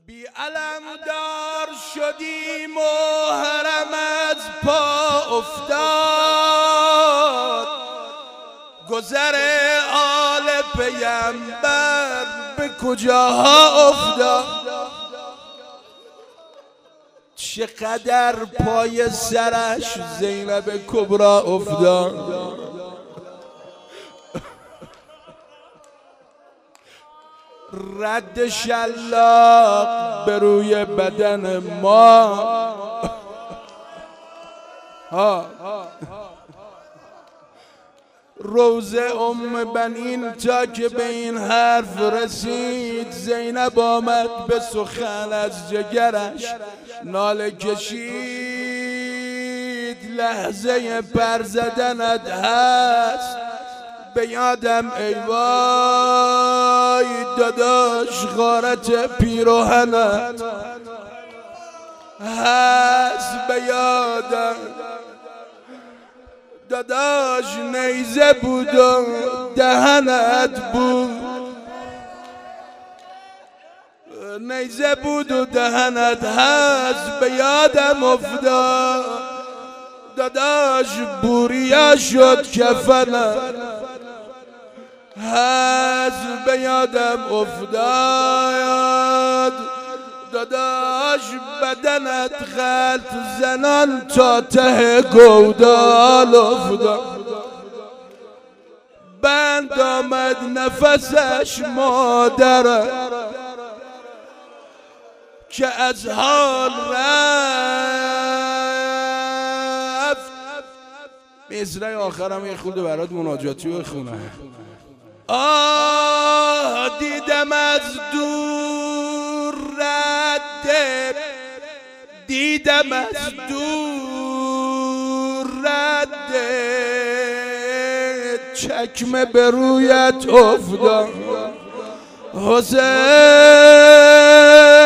بی علمدار شدیم و حرم از پا افتاد، گذر آل پیمبر به کجاها افتاد. چقدر پای سرش زینب کبرا افتاد. رد شلاق به روی بدن ما، روزه بنین تا که به این حرف رسید، زینب آمد به سخن از جگرش ناله کشید. لحظه پر زدنت هست به یادم ای وای داداش، غارت پیراهنت هست به یادم داداش، نیزه بود و دهنت بود، نیزه بود و دهنت هست به یادم افتاد. داداش بوریا شد کفنت هست به یادم افتاد. داداش بدنت خلط زنان تا ته گودال افتاد. بند آمد نفسش مادر که از حال رفت. مصرع آخرم یه خود برات مناجاتی بخونم. آه دیدم از دور رده، دیدم از دور رده، چکمه به رویت افتاد حسین.